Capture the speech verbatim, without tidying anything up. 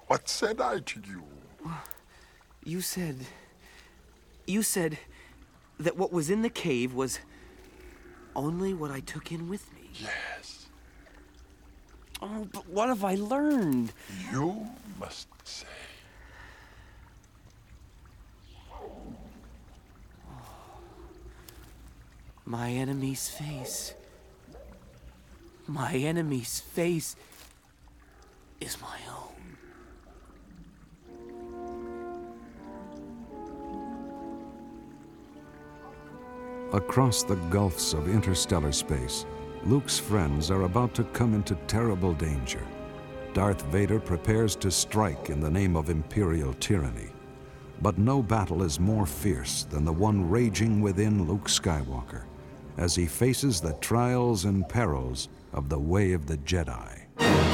What said I to you? You said... You said that what was in the cave was only what I took in with me. Yes. Oh, but what have I learned? You must say. My enemy's face. My enemy's face is my own. Across the gulfs of interstellar space, Luke's friends are about to come into terrible danger. Darth Vader prepares to strike in the name of Imperial tyranny. But no battle is more fierce than the one raging within Luke Skywalker as he faces the trials and perils of the way of the Jedi.